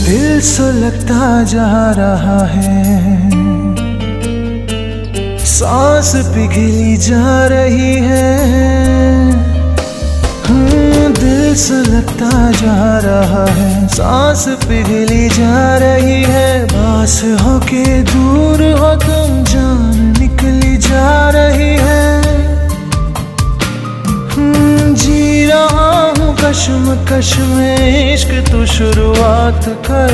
दिल सुलगता जा रहा है, सांस पिघली जा रही है। दिल सुलगता जा रहा है, सांस पिघली जा रही है। पास हो के दूर हो तुम, जान निकली जा रही है। जी रहा हूँ कश्मकश में, इश्क तू शुरुआत कर।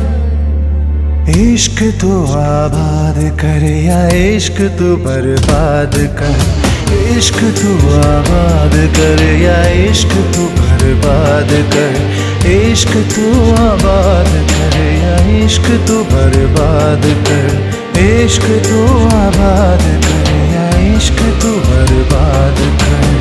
इश्क तू आबाद कर या इश्क तू बर्बाद कर। इश्क तू आबाद कर या इश्क तू बर्बाद कर। इश्क तू आबाद कर या इश्क तू बर्बाद कर। इश्क तू आबाद कर या इश्क तू बर्बाद कर।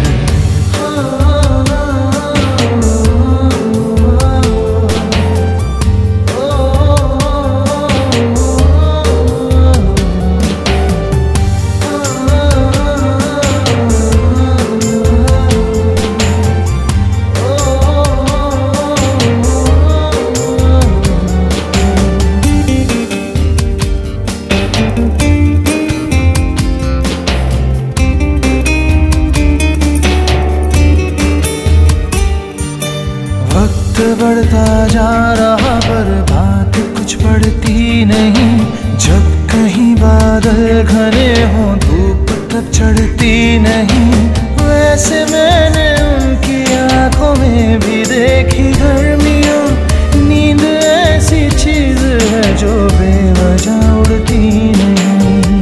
बढ़ता जा रहा पर बात कुछ बढ़ती नहीं। जब कहीं बादल घने हों धूप तब चढ़ती नहीं। वैसे मैंने उनकी आंखों में भी देखी गर्मियाँ। नींद ऐसी चीज है जो बेवजह उड़ती नहीं।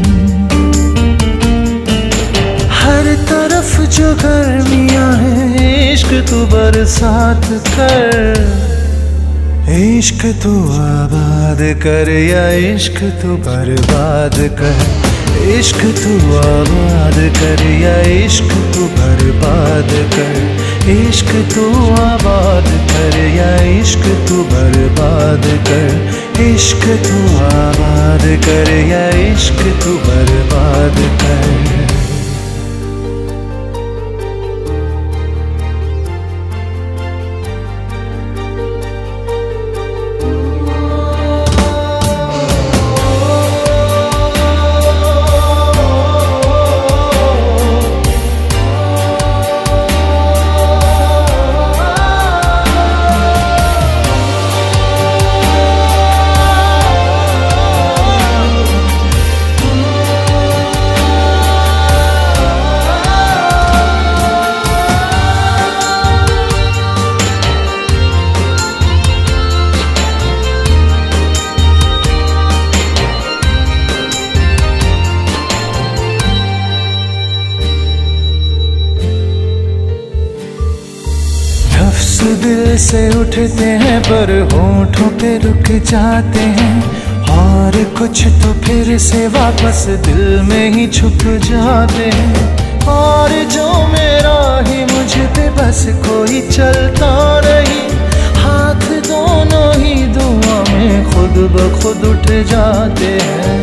हर तरफ जो गर्मियाँ हैं, इश्क तू बरसात कर। इश्क तू आबाद कर या इश्क तू बर्बाद कर। इश्क तू आबाद कर या इश्क तू बर्बाद कर। इश्क तू आबाद कर या इश्क तू बर्बाद कर। इश्क तू आबाद कर या इश्क तू बर्बाद कर। दिल से उठते हैं पर होठों पे रुक जाते हैं। और कुछ तो फिर से वापस दिल में ही छुप जाते हैं। और जो मेरा ही मुझ पे बस कोई चलता नहीं। हाथ दोनों ही दुआ में खुद ब खुद उठ जाते हैं।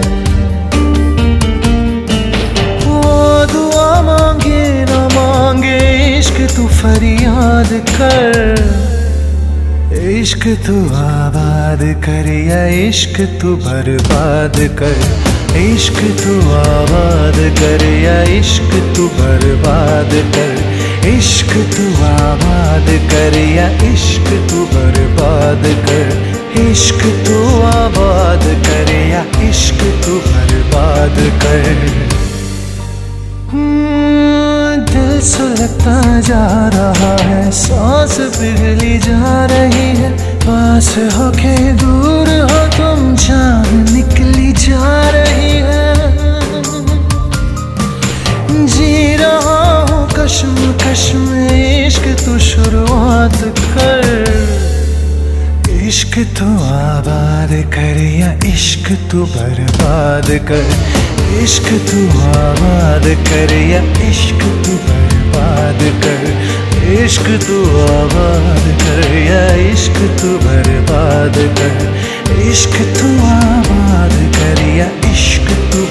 वो दुआ मांगे न मांगे, इश्क तू फरियाद कर। इश्क तू आबाद कर या इश्क तू बर्बाद कर। इश्क तू आबाद कर या इश्क तू बर्बाद कर। इश्क तू आबाद कर या इश्क तू बर्बाद कर। इश्क तू आबाद कर या इश्क तू बर्बाद कर। दिल सुलगता जा रहा है, सांस पिघली जा रही है। पास होके दूर हो तुम, जान निकली जा रही है। जी रहा हूँ कश्मकश में, इश्क तू शुरुआत कर। इश्क तू आबाद कर या इश्क तू बर्बाद कर। इश्क तू आबाद कर या इश्क तू बर्बाद कर। इश्क तू आबाद कर या इश्क तू बर्बाद कर। इश्क तू आबाद कर या इश्क तू